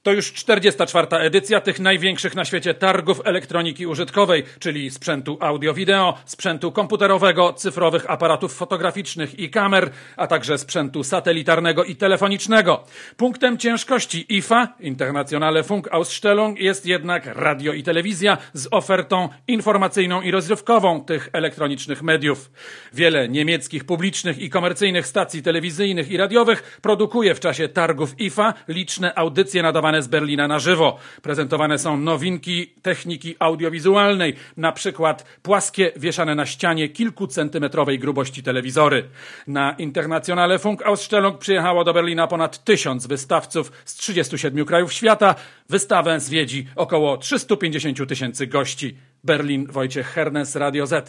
To już 44. edycja tych największych na świecie targów elektroniki użytkowej, czyli sprzętu audio-wideo, sprzętu komputerowego, cyfrowych aparatów fotograficznych i kamer, a także sprzętu satelitarnego i telefonicznego. Punktem ciężkości IFA, Internationale Funkausstellung, jest jednak radio i telewizja z ofertą informacyjną i rozrywkową tych elektronicznych mediów. Wiele niemieckich publicznych i komercyjnych stacji telewizyjnych i radiowych produkuje w czasie targów IFA liczne audycje nadawane z Berlina na żywo. Prezentowane są nowinki techniki audiowizualnej, na przykład płaskie, wieszane na ścianie kilkucentymetrowej grubości telewizory. Na Internationale Funkausstellung przyjechało do Berlina ponad 1000 wystawców z 37 krajów świata. Wystawę zwiedzi około 350 000 gości. Berlin, Wojciech Hernes, Radio Z.